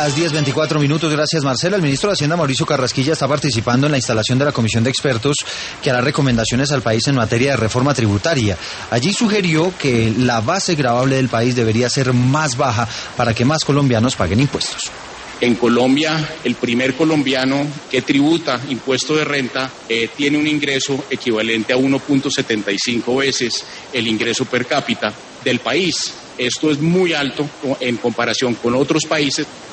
Las 10:24 gracias Marcela. El ministro de Hacienda Mauricio Carrasquilla está participando en la instalación de la comisión de expertos que hará recomendaciones al país en materia de reforma tributaria. Allí sugirió que la base gravable del país debería ser más baja para que más colombianos paguen impuestos. En Colombia, el primer colombiano que tributa impuesto de renta tiene un ingreso equivalente a 1.75 veces el ingreso per cápita del país. Esto es muy alto en comparación con otros países.